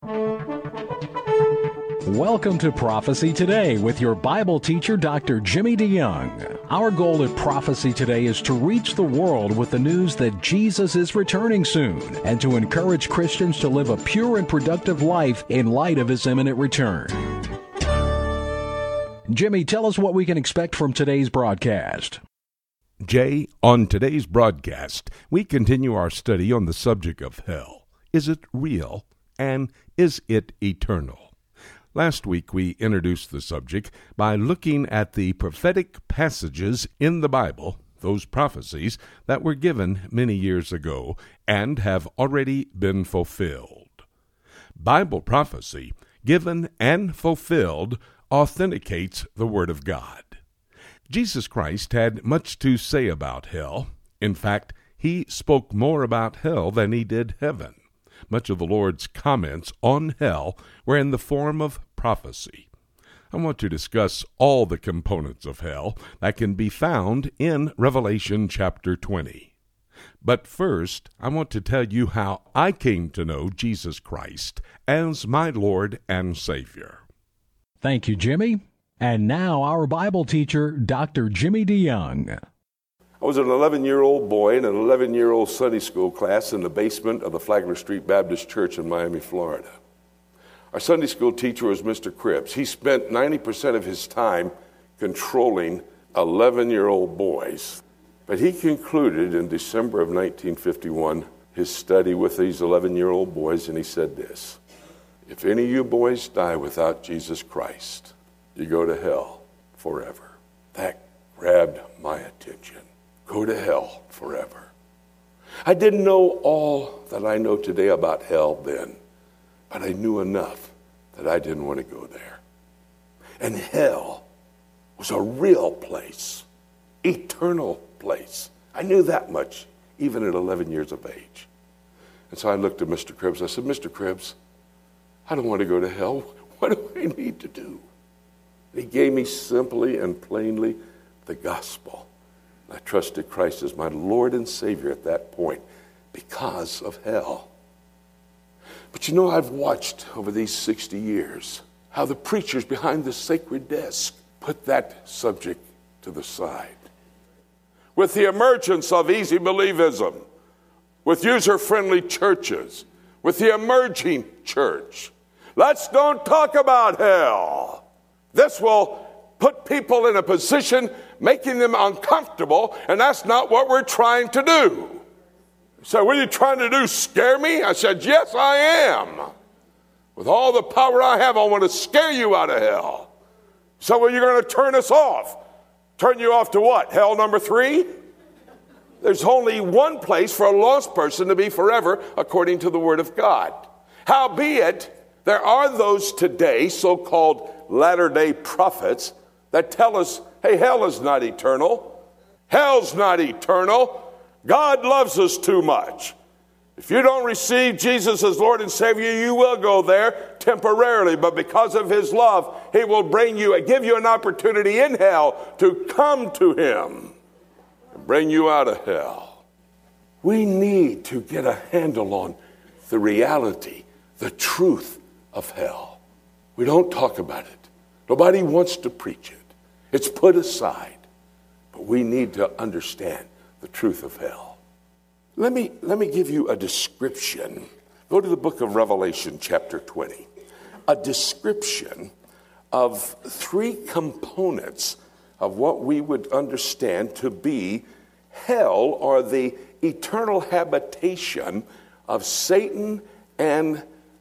Welcome to Prophecy Today with your Bible teacher, Dr. Jimmy DeYoung. Our goal at Prophecy Today is to reach the world with the news that Jesus is returning soon and to encourage Christians to live a pure and productive life in light of his imminent return. Jimmy, tell us what we can expect from today's broadcast. Jay, on today's broadcast, we continue our study on the subject of hell. Is it real, and is it eternal? Last week, we introduced the subject by looking at the prophetic passages in the Bible, those prophecies that were given many years ago and have already been fulfilled. Bible prophecy, given and fulfilled, authenticates the Word of God. Jesus Christ had much to say about hell. In fact, he spoke more about hell than he did heaven. Much of the Lord's comments on hell were in the form of prophecy. I want to discuss all the components of hell that can be found in Revelation chapter 20. But first, I want to tell you how I came to know Jesus Christ as my Lord and Savior. Thank you, Jimmy. And now our Bible teacher, Dr. Jimmy DeYoung. I was an 11-year-old boy in an 11-year-old Sunday school class in the basement of the Flagler Street Baptist Church in Miami, Florida. Our Sunday school teacher was Mr. Cripps. He spent 90% of his time controlling 11-year-old boys. But he concluded in December of 1951 his study with these 11-year-old boys, and he said this: if any of you boys die without Jesus Christ, you go to hell forever. That grabbed my attention. Go to hell forever. I didn't know all that I know today about hell then, but I knew enough that I didn't want to go there. And hell was a real place, eternal place. I knew that much, even at 11 years of age. And so I looked at Mr. Cripps. I said, Mr. Cripps, I don't want to go to hell. What do I need to do? And he gave me simply and plainly the gospel. I trusted Christ as my Lord and Savior at that point because of hell. But you know, I've watched over these 60 years how the preachers behind the sacred desk put that subject to the side. With the emergence of easy believism, with user-friendly churches, with the emerging church, let's don't talk about hell. This will put people in a position making them uncomfortable, and that's not what we're trying to do. So what are you trying to do, scare me? I said, yes, I am. With all the power I have, I want to scare you out of hell. So well, you're going to turn us off. Turn you off to what? Hell number 3? There's only one place for a lost person to be forever, according to the Word of God. Howbeit, there are those today, so-called latter-day prophets, that tell us, hey, hell is not eternal. Hell's not eternal. God loves us too much. If you don't receive Jesus as Lord and Savior, you will go there temporarily, but because of his love, he will give you an opportunity in hell to come to him and bring you out of hell. We need to get a handle on the reality, the truth of hell. We don't talk about it. Nobody wants to preach it. It's put aside. But we need to understand the truth of hell. Let me give you a description. Go to the book of Revelation, chapter 20. A description of 3 components of what we would understand to be hell, or the eternal habitation of Satan and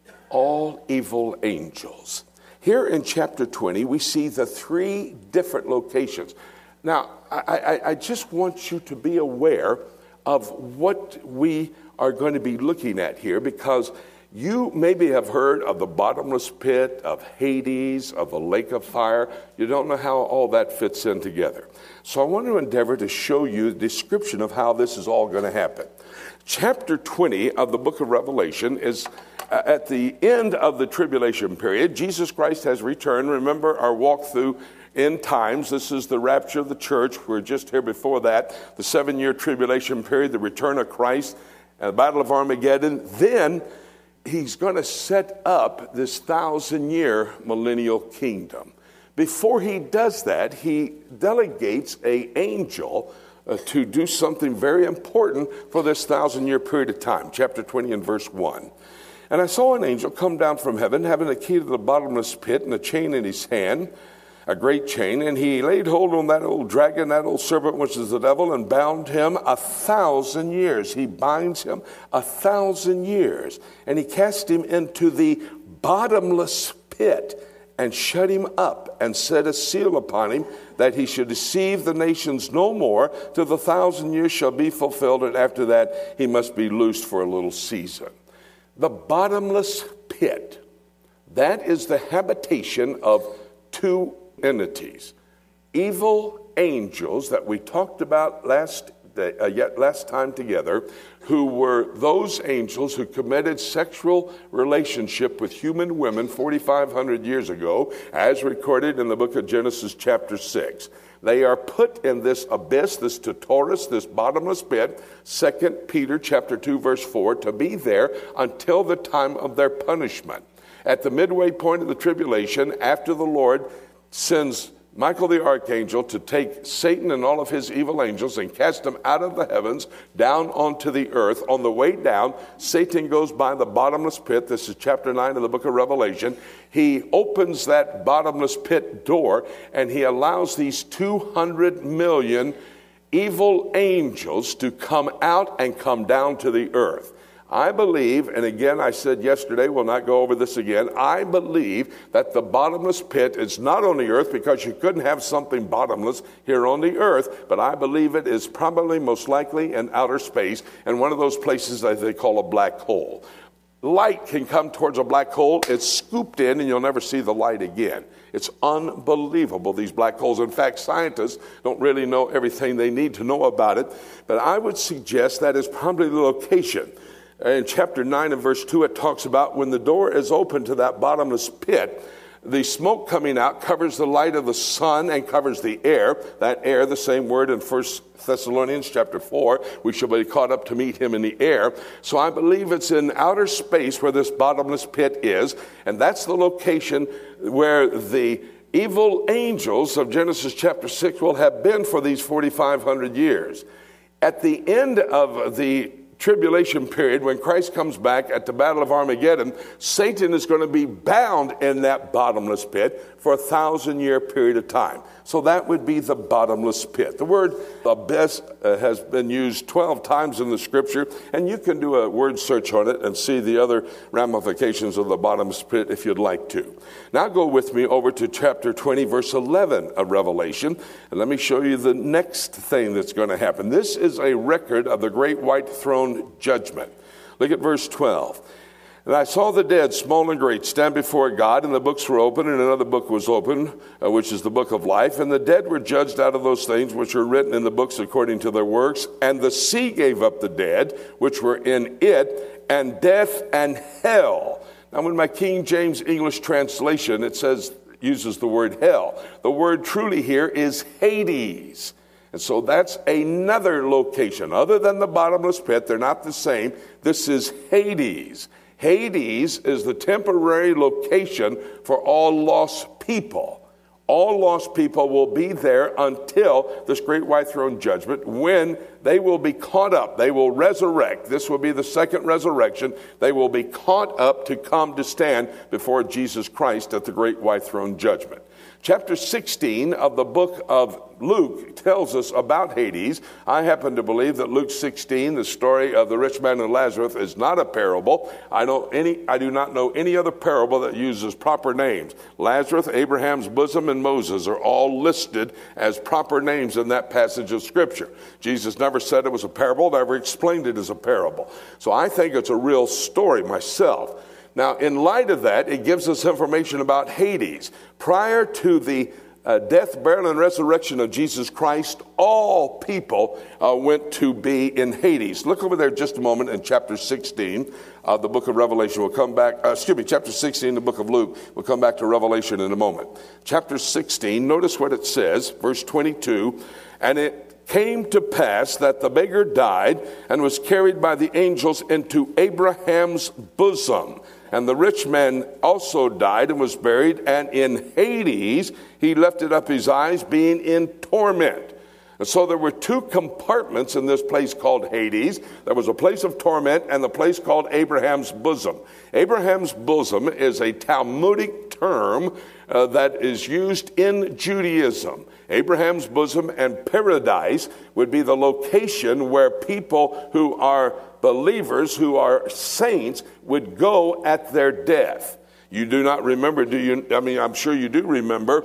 all evil angels. Here in chapter 20, we see the 3 different locations. Now, I just want you to be aware of what we are going to be looking at here, because you maybe have heard of the bottomless pit, of Hades, of the lake of fire. You don't know how all that fits in together. So I want to endeavor to show you the description of how this is all going to happen. Chapter 20 of the book of Revelation is at the end of the tribulation period. Jesus Christ has returned. Remember our walk through end times. This is the rapture of the church. We're just here before that. The 7-year tribulation period, the return of Christ, and the battle of Armageddon. Then he's going to set up this 1,000-year millennial kingdom. Before he does that, he delegates an angel to do something very important for this 1,000-year period of time. Chapter 20 and verse 1. And I saw an angel come down from heaven, having a key to the bottomless pit and a chain in his hand, a great chain. And he laid hold on that old dragon, that old serpent, which is the devil, and bound him 1,000 years. He binds him 1,000 years. And he cast him into the bottomless pit and shut him up and set a seal upon him, that he should deceive the nations no more till the 1,000 years shall be fulfilled, and after that he must be loosed for a little season. The bottomless pit, that is the habitation of two entities. Evil angels that we talked about last time together, who were those angels who committed sexual relationship with human women 4,500 years ago, as recorded in the book of Genesis chapter 6. They are put in this abyss, this Tartarus, this bottomless pit, 2 Peter chapter 2 verse 4, to be there until the time of their punishment. At the midway point of the tribulation, after the Lord sends Michael the archangel to take Satan and all of his evil angels and cast them out of the heavens down onto the earth. On the way down, Satan goes by the bottomless pit. This is chapter 9 of the book of Revelation. He opens that bottomless pit door, and he allows these 200 million evil angels to come out and come down to the earth. I believe, and again I said yesterday, we'll not go over this again, I believe that the bottomless pit is not on the earth, because you couldn't have something bottomless here on the earth, but I believe it is probably most likely in outer space, and one of those places that they call a black hole. Light can come towards a black hole, it's scooped in, and you'll never see the light again. It's unbelievable, these black holes. In fact, scientists don't really know everything they need to know about it, but I would suggest that is probably the location. In chapter 9 and verse 2, it talks about when the door is open to that bottomless pit, the smoke coming out covers the light of the sun and covers the air. That air, the same word in 1 Thessalonians chapter 4, we shall be caught up to meet him in the air. So I believe it's in outer space where this bottomless pit is, and that's the location where the evil angels of Genesis chapter 6 will have been for these 4,500 years. At the end of the tribulation period, when Christ comes back at the Battle of Armageddon, Satan is going to be bound in that bottomless pit for a 1,000-year period of time. So that would be the bottomless pit. The word abyss has been used 12 times in the scripture, and you can do a word search on it and see the other ramifications of the bottomless pit if you'd like to. Now go with me over to chapter 20, verse 11 of Revelation, and let me show you the next thing that's going to happen. This is a record of the great white throne judgment. Look at verse 12. And I saw the dead, small and great, stand before God, and the books were open, and another book was opened, which is the book of life. And the dead were judged out of those things which were written in the books according to their works. And the sea gave up the dead, which were in it, and death and hell. Now, in my King James English translation, it uses the word hell. The word truly here is Hades. And so that's another location. Other than the bottomless pit, they're not the same. This is Hades. Hades is the temporary location for all lost people. All lost people will be there until this great white throne judgment, when they will be caught up. They will resurrect. This will be the second resurrection. They will be caught up to come to stand before Jesus Christ at the great white throne judgment. Chapter 16 of the book of Luke tells us about Hades. I happen to believe that Luke 16, the story of the rich man and Lazarus, is not a parable. I do not know any other parable that uses proper names. Lazarus, Abraham's bosom, and Moses are all listed as proper names in that passage of Scripture. Jesus never said it was a parable, never explained it as a parable. So I think it's a real story myself. Now, in light of that, it gives us information about Hades. Prior to the death, burial, and resurrection of Jesus Christ, all people went to be in Hades. Look over there just a moment in chapter 16 of the book of Revelation. We'll come back, chapter 16, the book of Luke. We'll come back to Revelation in a moment. Chapter 16, notice what it says, verse 22, and it came to pass that the beggar died and was carried by the angels into Abraham's bosom. And the rich man also died and was buried, and in Hades he lifted up his eyes, being in torment. And so there were two compartments in this place called Hades. There was a place of torment and the place called Abraham's bosom. Abraham's bosom is a Talmudic term that is used in Judaism. Abraham's bosom and paradise would be the location where people who are believers, who are saints, would go at their death. You do not remember, do you? I mean, I'm sure you do remember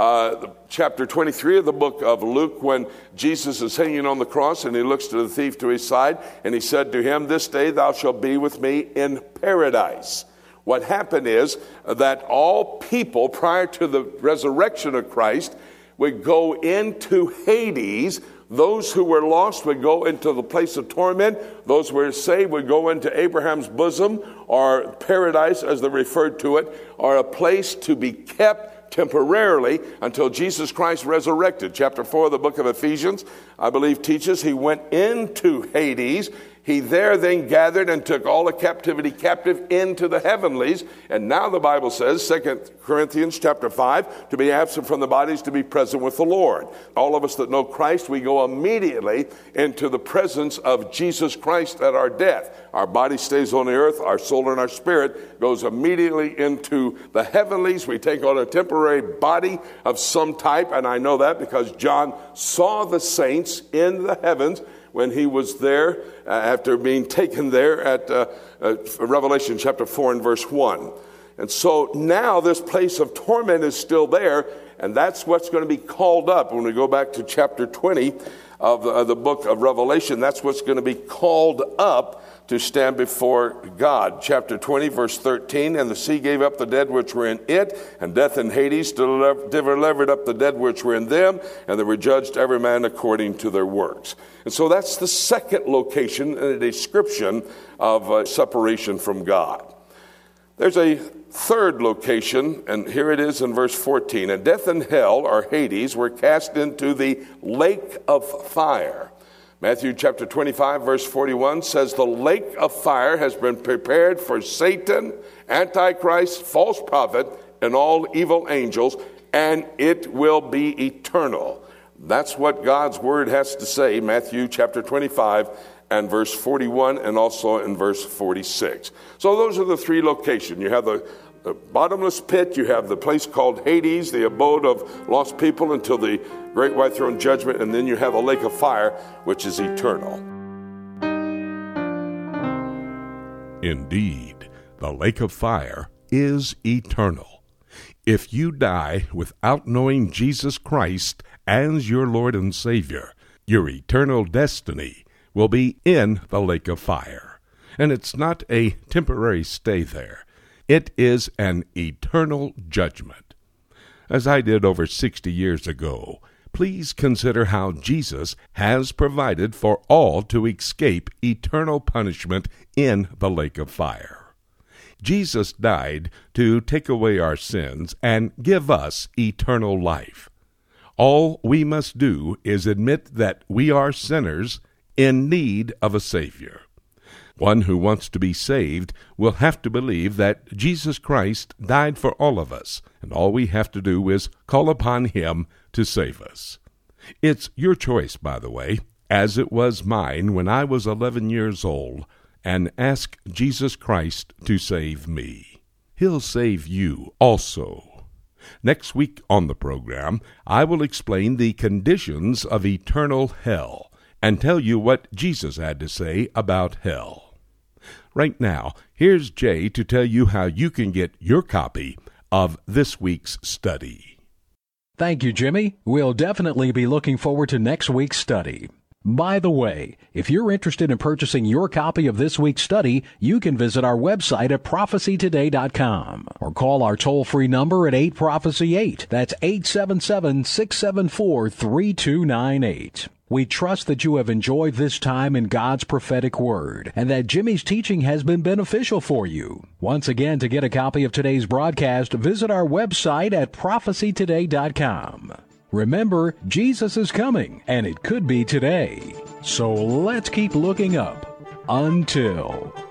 chapter 23 of the book of Luke, when Jesus is hanging on the cross and he looks to the thief to his side and he said to him, "This day thou shalt be with me in paradise." What happened is that all people prior to the resurrection of Christ would go into Hades. Those who were lost would go into the place of torment. Those who were saved would go into Abraham's bosom, or paradise as they referred to it, or a place to be kept temporarily until Jesus Christ resurrected. Chapter 4 of the book of Ephesians, I believe, teaches he went into Hades. He there then gathered and took all the captivity captive into the heavenlies. And now the Bible says, 2 Corinthians chapter 5, to be absent from the bodies, to be present with the Lord. All of us that know Christ, we go immediately into the presence of Jesus Christ at our death. Our body stays on the earth, our soul and our spirit goes immediately into the heavenlies. We take on a temporary body of some type, and I know that because John saw the saints in the heavens when he was there after being taken there at Revelation chapter 4 and verse 1. And so now this place of torment is still there, and that's what's going to be called up. When we go back to chapter 20 of the book of Revelation, that's what's going to be called up to stand before God. Chapter 20, verse 13, and the sea gave up the dead which were in it, and death and Hades delivered up the dead which were in them, and they were judged every man according to their works. And so that's the second location in a description of separation from God. There's a third location, and here it is in verse 14. And death and hell, or Hades, were cast into the lake of fire. Matthew chapter 25, verse 41 says, the lake of fire has been prepared for Satan, Antichrist, false prophet, and all evil angels, and it will be eternal. That's what God's word has to say, Matthew chapter 25 and verse 41, and also in verse 46. So those are the three locations. You have the bottomless pit, you have the place called Hades, the abode of lost people until the great white throne judgment, and then you have a lake of fire, which is eternal. Indeed, the lake of fire is eternal. If you die without knowing Jesus Christ as your Lord and Savior, your eternal destiny will be in the lake of fire. And it's not a temporary stay there. It is an eternal judgment. As I did over 60 years ago, please consider how Jesus has provided for all to escape eternal punishment in the lake of fire. Jesus died to take away our sins and give us eternal life. All we must do is admit that we are sinners in need of a Savior. One who wants to be saved will have to believe that Jesus Christ died for all of us, and all we have to do is call upon Him to save us. It's your choice, by the way, as it was mine when I was 11 years old, and ask Jesus Christ to save me. He'll save you also. Next week on the program, I will explain the conditions of eternal hell and tell you what Jesus had to say about hell. Right now, here's Jay to tell you how you can get your copy of this week's study. Thank you, Jimmy. We'll definitely be looking forward to next week's study. By the way, if you're interested in purchasing your copy of this week's study, you can visit our website at prophecytoday.com or call our toll-free number at 8-PROPHECY-8. That's 877-674-3298. We trust that you have enjoyed this time in God's prophetic word and that Jimmy's teaching has been beneficial for you. Once again, to get a copy of today's broadcast, visit our website at prophecytoday.com. Remember, Jesus is coming, and it could be today. So let's keep looking up until...